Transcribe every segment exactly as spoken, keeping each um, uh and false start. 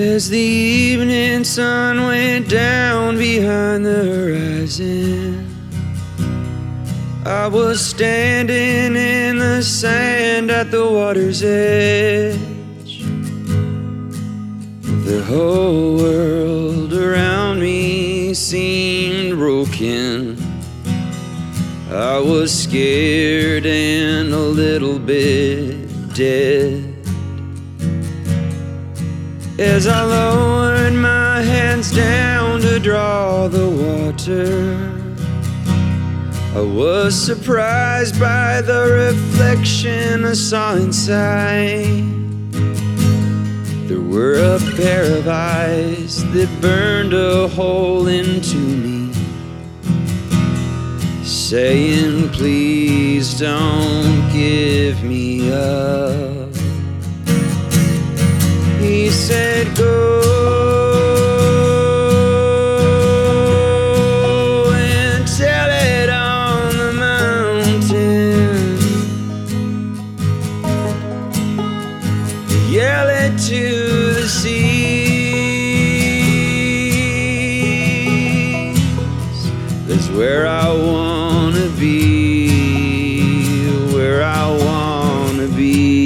As the evening sun went down behind the horizon, I was standing in the sand at the water's edge. The whole world around me seemed broken. I was scared and a little bit dead. As I lowered my hands down to draw the water, I was surprised by the reflection I saw inside. There were a pair of eyes that burned a hole into me, saying, please don't give me up. He said, go and tell it on the mountain. Yell it to the seas. That's where I wanna be, where I wanna be.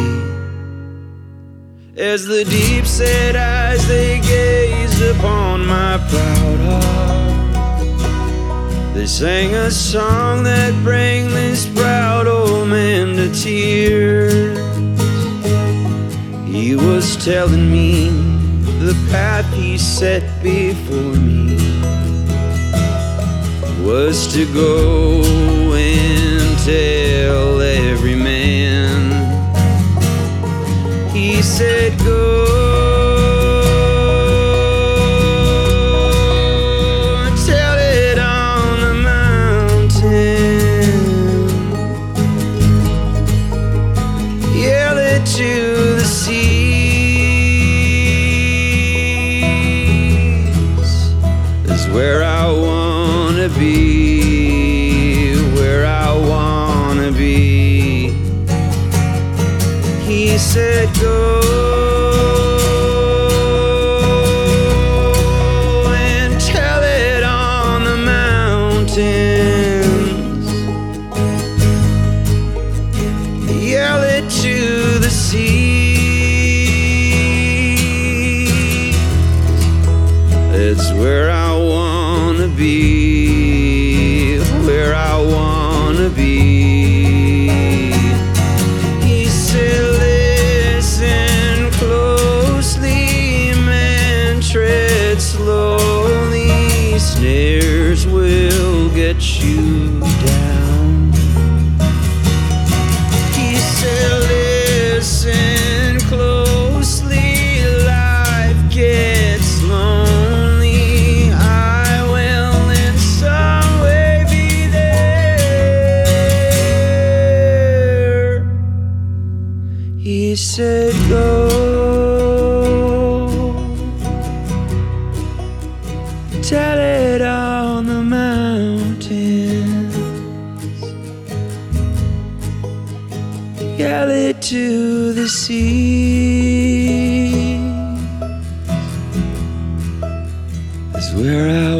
As the deep set eyes they gazed upon my proud heart, they sang a song that bring this proud old man to tears. He was telling me the path he set before me was to go and tell every man. He said, go and tell it on the mountain. Yell it to the seas. That's where I wanna be, where I wanna be. He said, go and tell it on the mountains. Yell it to the seas. It's where I wanna be, where I wanna be. He said, tread slowly, snares will get you down. He said, listen closely, life gets lonely. I will in some way be there. He said, go tell it on the mountains. Yell it to the sea. That's where I